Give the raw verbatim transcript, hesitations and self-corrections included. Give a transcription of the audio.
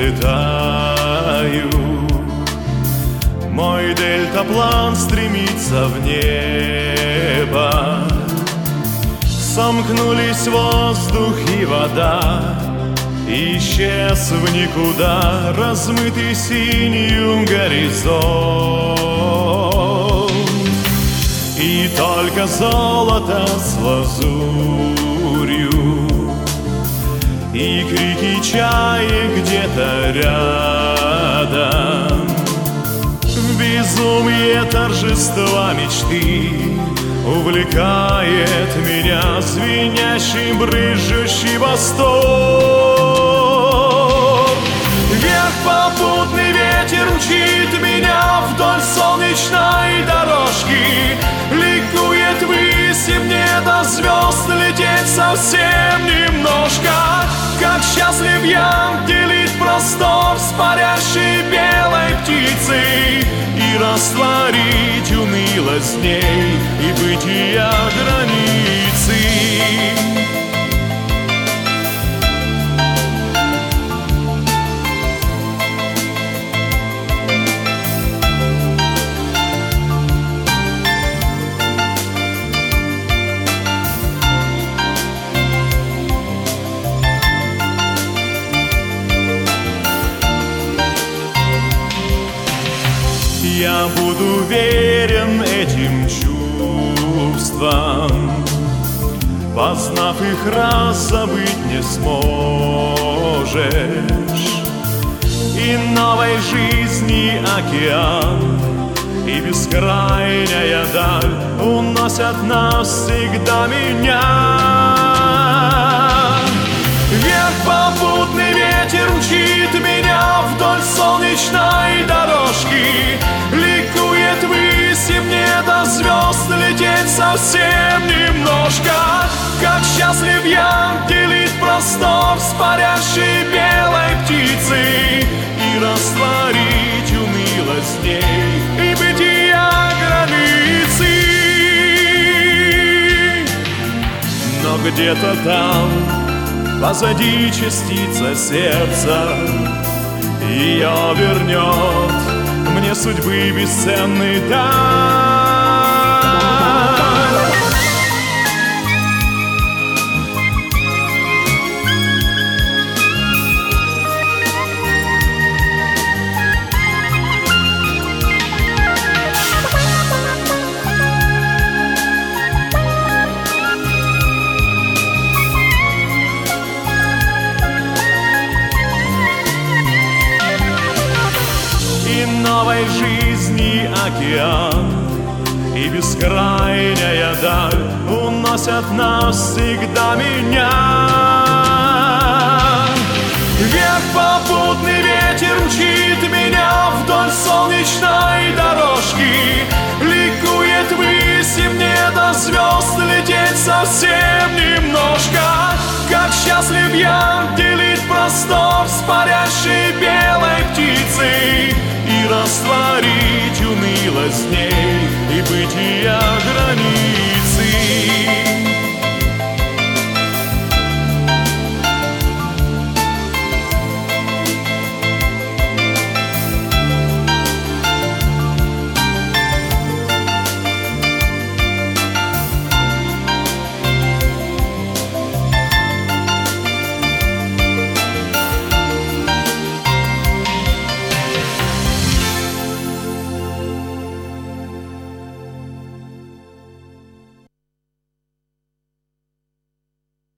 взлетаю. Мой дельтаплан стремится в небо. Сомкнулись воздух и вода, исчез в никуда размытый синим горизонт. И только золото с лазурью и крики чаек где-то рядом. В безумие торжества мечты увлекает меня звенящий, брызжущий восток. Вверх попутный ветер мчит меня вдоль солнечной дорожки. Ликует ввысь, и мне до звезд лететь совсем немножко. Как счастлив я делить простор с парящей белой птицей и растворить уныло с ней и бытия границы. Я буду верен этим чувствам, познав их раз, забыть не сможешь. И новой жизни океан, и бескрайняя даль уносят навсегда меня. Вверх попутный ветер мчит меня вдоль солнечной дорожки. Ликует ввысь, и мне до звезд лететь совсем немножко. Как счастлив я делить простор с парящей белой птицей и растворить уныло с ней и бытия границы. Но где-то там позади частица сердца, ее вернет мне судьбы бесценный дар. Новой жизни океан и бескрайняя даль уносят навсегда меня. Вверх попутный ветер мчит меня вдоль солнечной дорожки. Ликует ввысь, и мне до звезд лететь совсем немножко. Как счастлив я делить простор с парящей белой птицей и растворить уныло с ней и бытия границ.